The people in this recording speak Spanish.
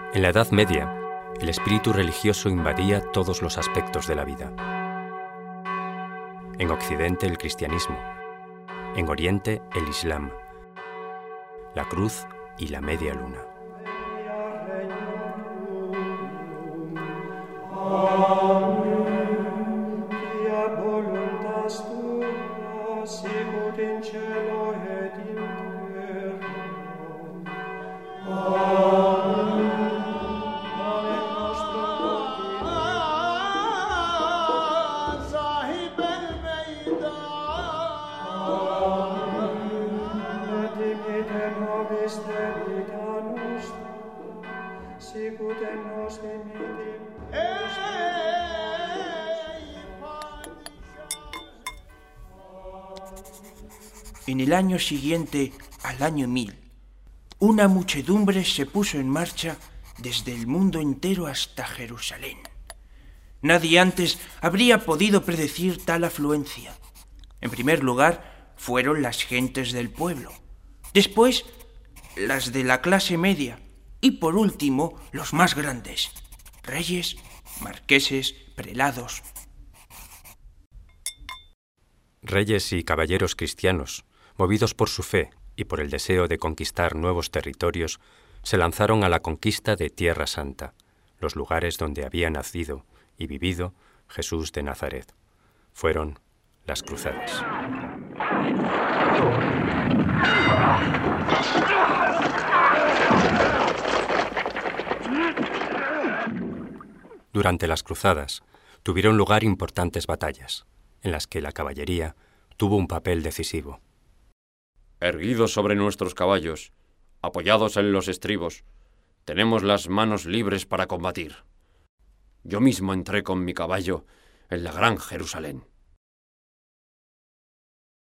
En la Edad Media, el espíritu religioso invadía todos los aspectos de la vida. En Occidente, el cristianismo. En Oriente, el Islam, la cruz y la media luna. En el año siguiente al año 1000, una muchedumbre se puso en marcha desde el mundo entero hasta Jerusalén. Nadie antes habría podido predecir tal afluencia. En primer lugar, fueron las gentes del pueblo. Después, las de la clase media. Y por último, los más grandes: reyes, marqueses, prelados. Reyes y caballeros cristianos, movidos por su fe y por el deseo de conquistar nuevos territorios, se lanzaron a la conquista de Tierra Santa, los lugares donde había nacido y vivido Jesús de Nazaret. Fueron las cruzadas. Durante las cruzadas tuvieron lugar importantes batallas, en las que la caballería tuvo un papel decisivo. Erguidos sobre nuestros caballos, apoyados en los estribos, tenemos las manos libres para combatir. Yo mismo entré con mi caballo en la gran Jerusalén.